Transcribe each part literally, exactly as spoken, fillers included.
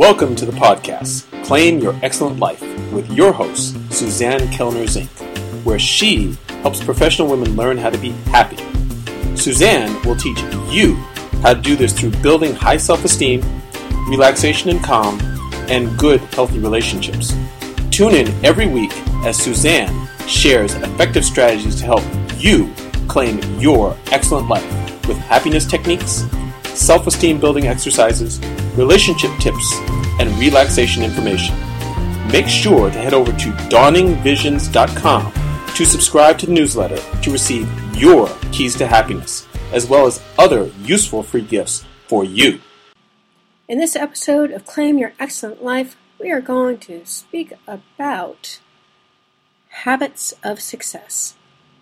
Welcome to the podcast, Claim Your Excellent Life, with your host, Suzanne Kellner Zink, where she helps professional women learn how to be happy. Suzanne will teach you how to do this through building high self-esteem, relaxation and calm, and good, healthy relationships. Tune in every week as Suzanne shares effective strategies to help you claim your excellent life with happiness techniques, self-esteem building exercises, relationship tips, and relaxation information. Make sure to head over to dawning visions dot com to subscribe to the newsletter to receive your keys to happiness, as well as other useful free gifts for you. In this episode of Claim Your Excellent Life, we are going to speak about habits of success.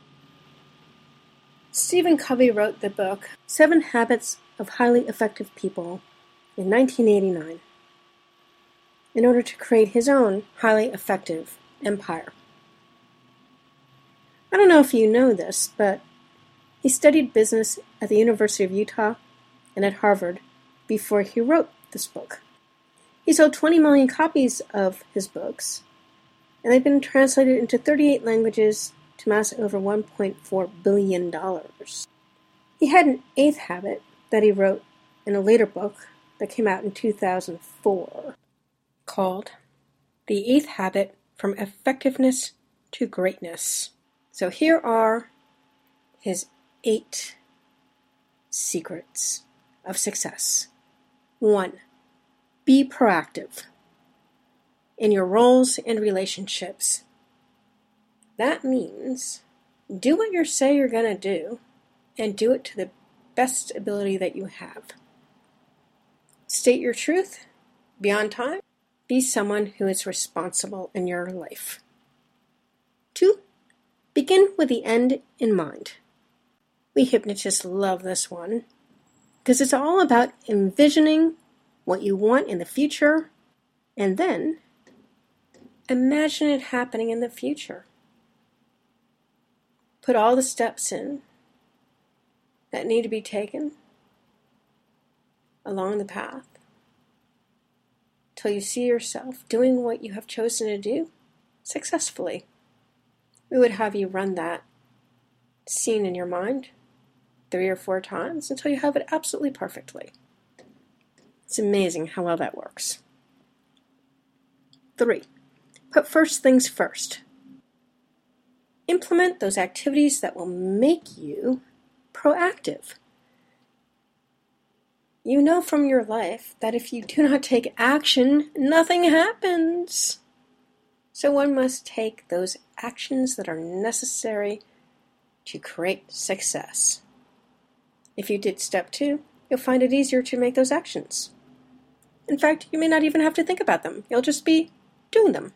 Stephen Covey wrote the book Seven Habits of Highly Effective People in nineteen eighty-nine in order to create his own highly effective empire. I don't know if you know this, but he studied business at the University of Utah and at Harvard before he wrote this book. He sold twenty million copies of his books, and they've been translated into thirty-eight languages to amass over one point four billion dollars. He had an eighth habit that he wrote in a later book that came out in two thousand four called The Eighth Habit from Effectiveness to Greatness. So here are his eight secrets of success. One, be proactive in your roles and relationships. That means do what you say you're going to do and do it to the best ability that you have. State your truth, be on time, be someone who is responsible in your life. Two, begin with the end in mind. We hypnotists love this one because it's all about envisioning what you want in the future and then imagine it happening in the future. Put all the steps in that need to be taken along the path till you see yourself doing what you have chosen to do successfully. We would have you run that scene in your mind three or four times until you have it absolutely perfectly. It's amazing how well that works. Three, put first things first. Implement those activities that will make you proactive. You know from your life that if you do not take action, nothing happens. So one must take those actions that are necessary to create success. If you did step two, you'll find it easier to make those actions. In fact, you may not even have to think about them. You'll just be doing them.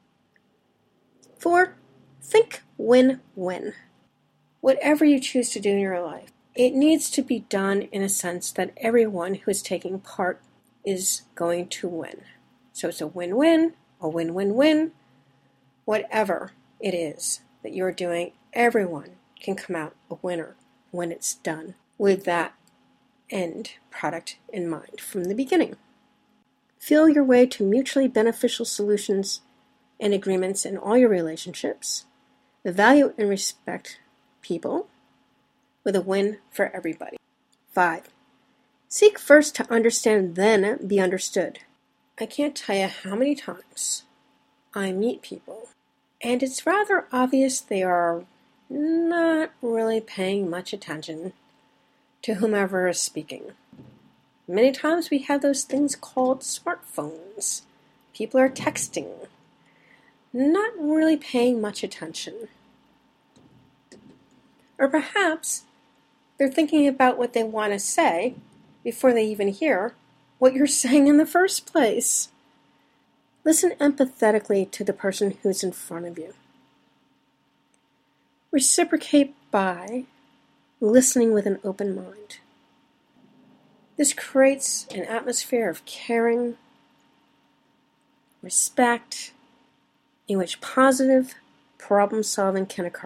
Four, think win-win. Whatever you choose to do in your life, it needs to be done in a sense that everyone who is taking part is going to win. So it's a win-win, a win-win-win. Whatever it is that you're doing, everyone can come out a winner when it's done with that end product in mind from the beginning. Feel your way to mutually beneficial solutions and agreements in all your relationships. Value and respect people with a win for everybody. Five, seek first to understand, then be understood. I can't tell you how many times I meet people, and it's rather obvious they are not really paying much attention to whomever is speaking. Many times we have those things called smartphones. People are texting, not really paying much attention. Or perhaps they're thinking about what they want to say before they even hear what you're saying in the first place. Listen empathetically to the person who's in front of you. Reciprocate by listening with an open mind. This creates an atmosphere of caring, respect, in which positive problem solving can occur.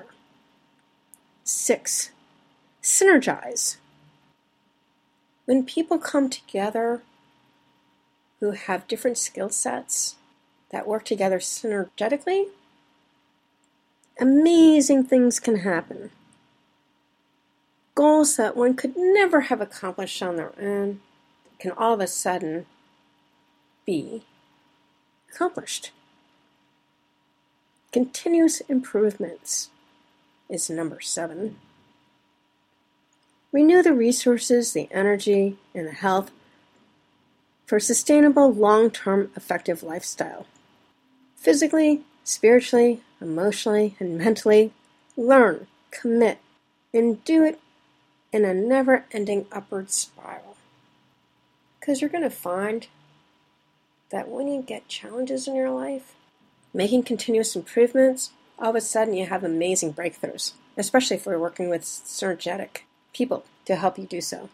Six, synergize. When people come together who have different skill sets that work together synergetically, amazing things can happen. Goals that one could never have accomplished on their own can all of a sudden be accomplished. Continuous improvements is number seven. Renew the resources, the energy, and the health for a sustainable, long-term, effective lifestyle. Physically, spiritually, emotionally, and mentally, learn, commit, and do it in a never-ending upward spiral. Because you're going to find that when you get challenges in your life, making continuous improvements, all of a sudden you have amazing breakthroughs, especially if we're working with synergetic people to help you do so.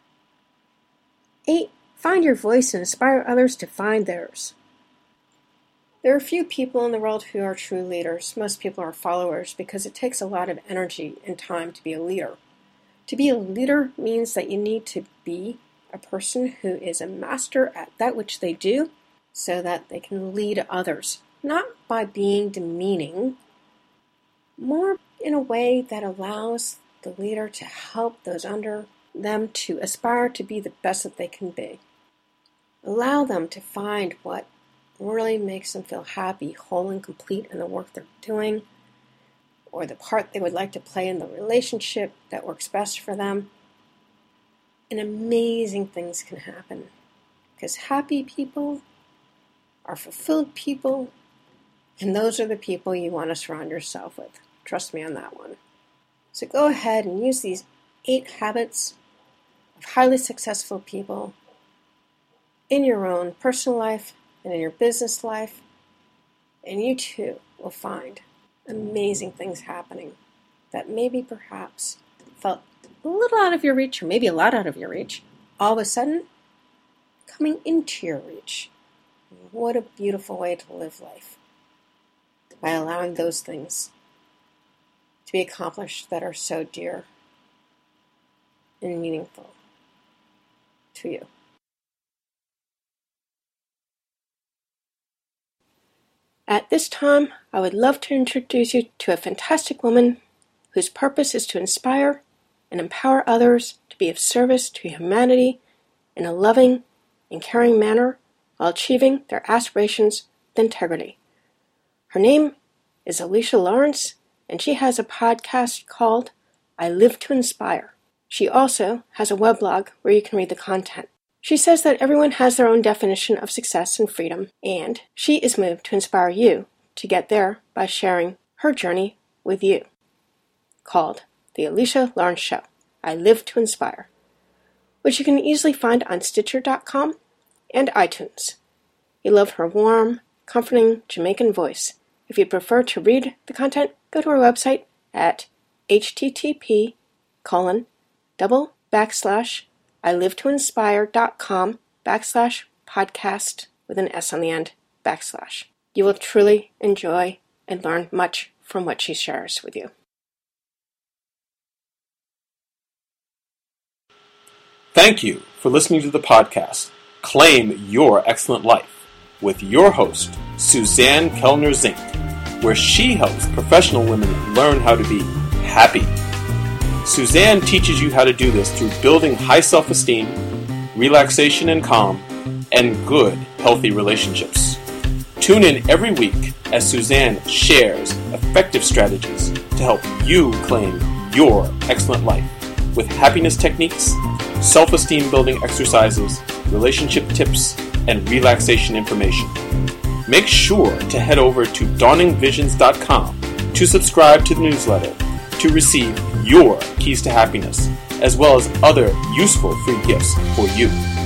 Eight, find your voice and inspire others to find theirs. There are few people in the world who are true leaders. Most people are followers because it takes a lot of energy and time to be a leader. To be a leader means that you need to be a person who is a master at that which they do so that they can lead others. Not by being demeaning, more in a way that allows the leader to help those under them to aspire to be the best that they can be. Allow them to find what really makes them feel happy, whole, and complete in the work they're doing, or the part they would like to play in the relationship that works best for them. And amazing things can happen. Because happy people are fulfilled people, and those are the people you want to surround yourself with. Trust me on that one. So go ahead and use these eight habits of highly successful people in your own personal life and in your business life, and you too will find amazing things happening that maybe perhaps felt a little out of your reach, or maybe a lot out of your reach, all of a sudden coming into your reach. What a beautiful way to live life, by allowing those things to be accomplished that are so dear and meaningful to you. At this time, I would love to introduce you to a fantastic woman whose purpose is to inspire and empower others to be of service to humanity in a loving and caring manner while achieving their aspirations with integrity. Her name is Alicia Lawrence, and she has a podcast called I Live to Inspire. She also has a weblog where you can read the content. She says that everyone has their own definition of success and freedom, and she is moved to inspire you to get there by sharing her journey with you. Called The Alicia Lawrence Show, I Live to Inspire, which you can easily find on Stitcher dot com and iTunes. You love her warm, comforting Jamaican voice. If you'd prefer to read the content, go to our website at http colon double backslash I live to inspire dot com backslash podcast with an S on the end backslash. You will truly enjoy and learn much from what she shares with you. Thank you for listening to the podcast, Claim Your Excellent Life, with your host, Suzanne Kellner Zink, where she helps professional women learn how to be happy. Suzanne teaches you how to do this through building high self-esteem, relaxation and calm, and good, healthy relationships. Tune in every week as Suzanne shares effective strategies to help you claim your excellent life with happiness techniques, self-esteem building exercises, relationship tips, and relaxation information. Make sure to head over to dawning visions dot com to subscribe to the newsletter to receive your keys to happiness, as well as other useful free gifts for you.